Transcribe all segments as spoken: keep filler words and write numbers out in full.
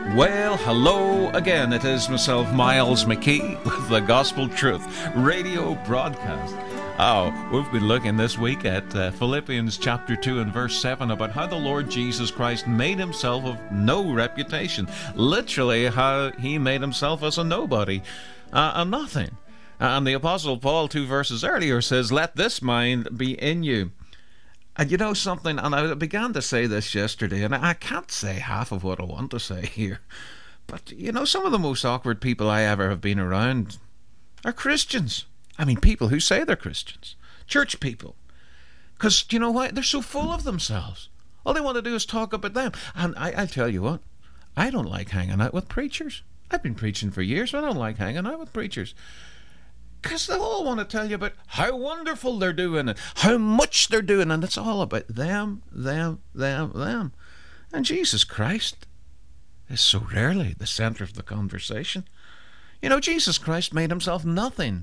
Well, hello again. It is myself, Miles McKee, with the Gospel Truth radio broadcast. Oh, we've been looking this week at uh, Philippians chapter two and verse seven about how the Lord Jesus Christ made himself of no reputation. Literally, how he made himself as a nobody, uh, a nothing. And the Apostle Paul, two verses earlier, says, "Let this mind be in you." And you know something, and I began to say this yesterday, and I can't say half of what I want to say here, but you know, some of the most awkward people I ever have been around are Christians. I mean, people who say they're Christians. Church people. Because, you know what? They're so full of themselves. All they want to do is talk about them. And I, I tell you what, I don't like hanging out with preachers. I've been preaching for years, but I don't like hanging out with preachers. Because they all want to tell you about how wonderful they're doing and how much they're doing, and it's all about them, them, them, them. And Jesus Christ is so rarely the center of the conversation. You know, Jesus Christ made himself nothing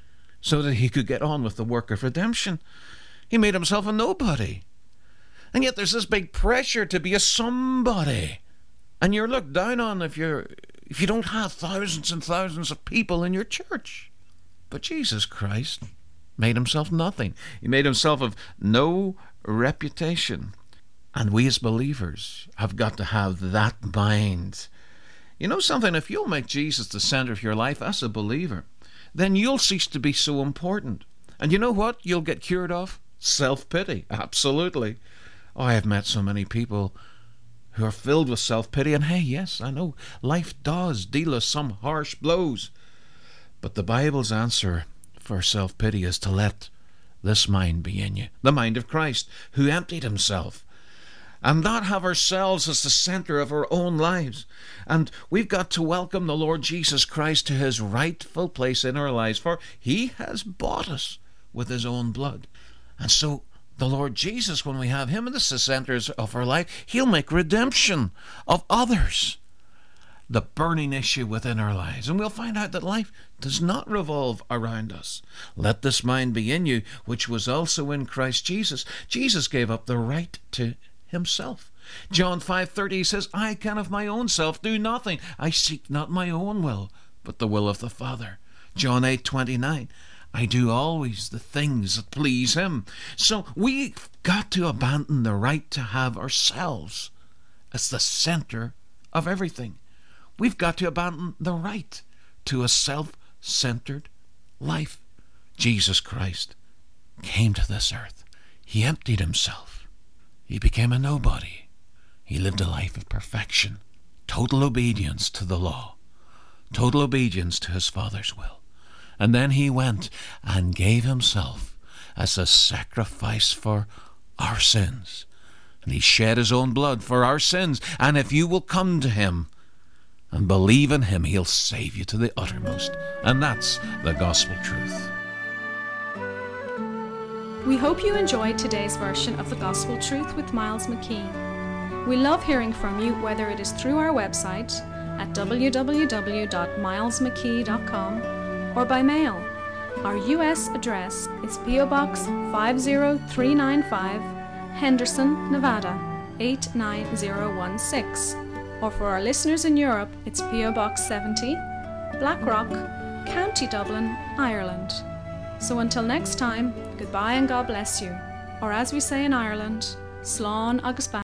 so that he could get on with the work of redemption. He made himself a nobody. And yet there's this big pressure to be a somebody. And you're looked down on if you're if you don't have thousands and thousands of people in your church. But Jesus Christ made himself nothing. He made himself of no reputation. And we as believers have got to have that mind. You know something? If you'll make Jesus the center of your life as a believer, then you'll cease to be so important. And you know what you'll get cured of? Self-pity. Absolutely. Oh, I have met so many people who are filled with self-pity. And hey, yes, I know life does deal us some harsh blows. But the Bible's answer for self-pity is to let this mind be in you. The mind of Christ, who emptied himself. And not have ourselves as the center of our own lives. And we've got to welcome the Lord Jesus Christ to his rightful place in our lives, for he has bought us with his own blood. And so the Lord Jesus, when we have him as the center of our life, he'll make redemption of others the burning issue within our lives. And we'll find out that life does not revolve around us. Let this mind be in you, which was also in Christ Jesus. Jesus gave up the right to himself. John five thirty says, "I can of my own self do nothing. I seek not my own will, but the will of the Father." John eight twenty-nine, "I do always the things that please him." So we've got to abandon the right to have ourselves as the center of everything. We've got to abandon the right to a self-centered life. Jesus Christ came to this earth. He emptied himself. He became a nobody. He lived a life of perfection, total obedience to the law, total obedience to his Father's will. And then he went and gave himself as a sacrifice for our sins. And he shed his own blood for our sins. And if you will come to him and believe in him, he'll save you to the uttermost. And that's the gospel truth. We hope you enjoyed today's version of the Gospel Truth with Miles McKee. We love hearing from you, whether it is through our website at w w w dot miles mckee dot com or by mail. Our U S address is P O Box five zero three nine five, Henderson, Nevada eight nine zero one six. Or for our listeners in Europe, it's P O Box seventy, Blackrock, County Dublin, Ireland. So until next time, goodbye and God bless you. Or as we say in Ireland, Slán agus